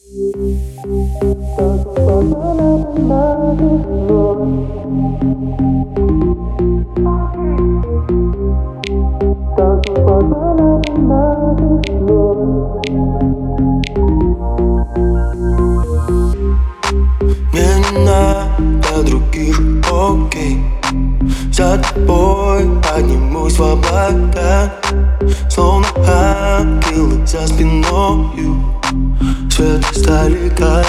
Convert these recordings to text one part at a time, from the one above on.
Мне не надо других, окей. За тобой поднимусь в облака, словно ангелы за спиною. Свет издалека.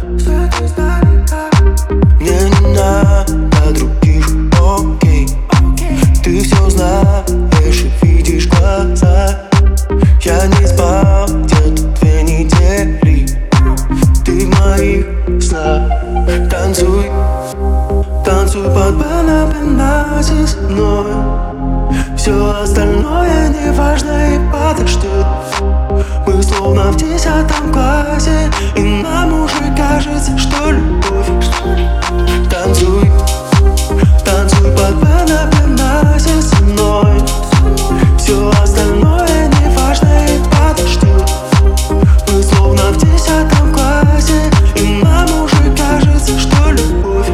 Мне не надо других, окей. Ты все знаешь и видишь глаза. Я не спал где-то 2 недели. Ты в моих снах. Танцуй, танцуй под пеноплазе со мной. Все остальное не важно и подождет. Мы словно в 10 классе, и нам уже кажется, что любовь. Танцуй, танцуй под пеноплазе со мной. Все остальное не важно и подождет. Мы словно в 10 классе, и нам уже кажется, что любовь.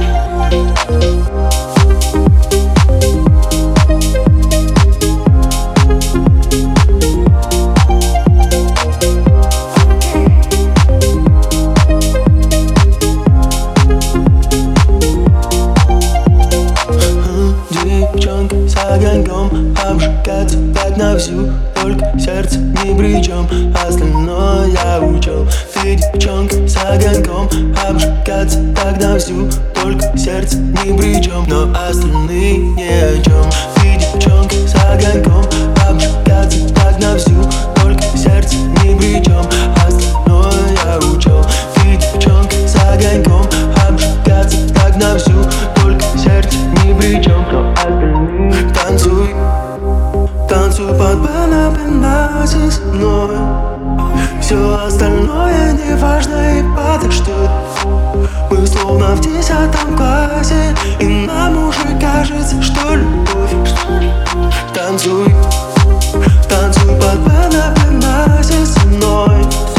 Девчонка с огоньком обжигаться так на всю, только сердце ни при чем, остальное я учел. Ты девчонка с огоньком обжигаться так на всю, только сердце ни при чем, но остальные ни о чем. Ты девчонка с огоньком обжигаться так на всю, только сердце ни при чем, остальное я учел. Ты девчонка с огоньком обжигаться так на всю, только сердце ни при чем, но остальные. Танцуй, танцуй под пеноплазе со мной. Все остальное не важно и подождет. Мы словно в 10 классе, и нам уже кажется, что любовь. Танцуй, танцуй под пеноплазе со мной.